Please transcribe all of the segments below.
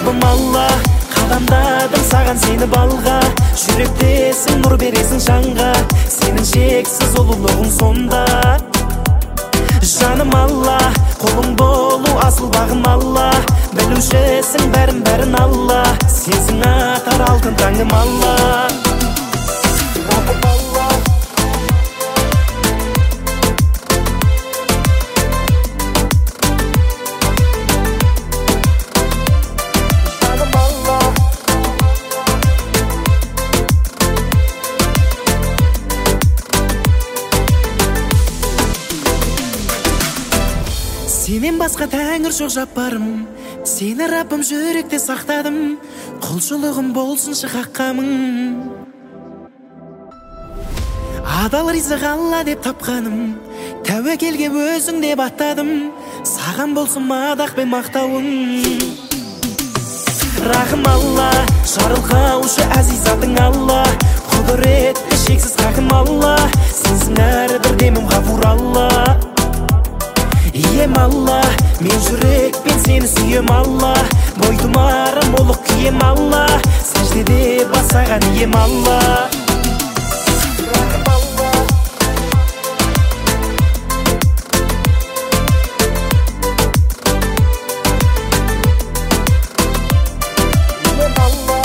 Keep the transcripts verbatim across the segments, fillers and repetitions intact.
Раббым Алла, қадамдадым саған сені балға, жүректесің нұр бересің жанға, сенің шексіз ұлылығың сонда. Жаным Алла, қолың болу асыл бағым Алла, білушісің бәрін бәрін Алла, сенсің атар алтын таңым Алла. Раббым Алла, жаным Алла, сенен басқа тәңір жоқ жаппарым, сені Раббым жүректе сақтадым, құлшылығым болсыншы хаққамың. Адал ризық Алла деп тапқаным, тәуекелге өзің деп аттадым, саған болсын мадақ пен мақтауың. Рахым Алла, жарылқаушы әзиз атың Алла, құдіретті шексіз хакім Алла, сенсің әрбір демім ғафур Алла. Ием Алла, мен жүрекпен сені сүйем Алла, бойтұмарым олық кием Алла, сәждеде басаған ием Алла. Рахым Алла, ием Алла,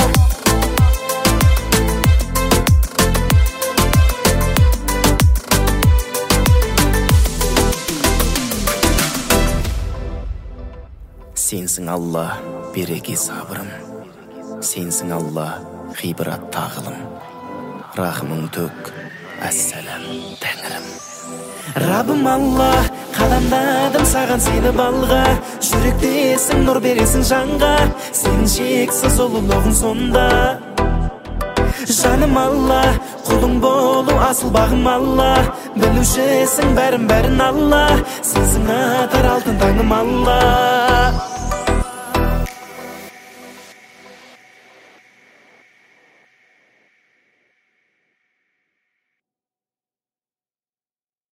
сенсің Алла, береке сабырым, сенсің Алла, ғибрат тағылым, рахымың төк, әссәләм тәңірім. Раббым Алла, қадамдадым саған сені балға, жүректесің нұр бересің жанға, сенің шексіз ұлылығың сонда. Жаным Алла, құлың болу асыл бағым Алла, білушісің бәрін бәрін Алла, сенсің атар алтын таңым Алла.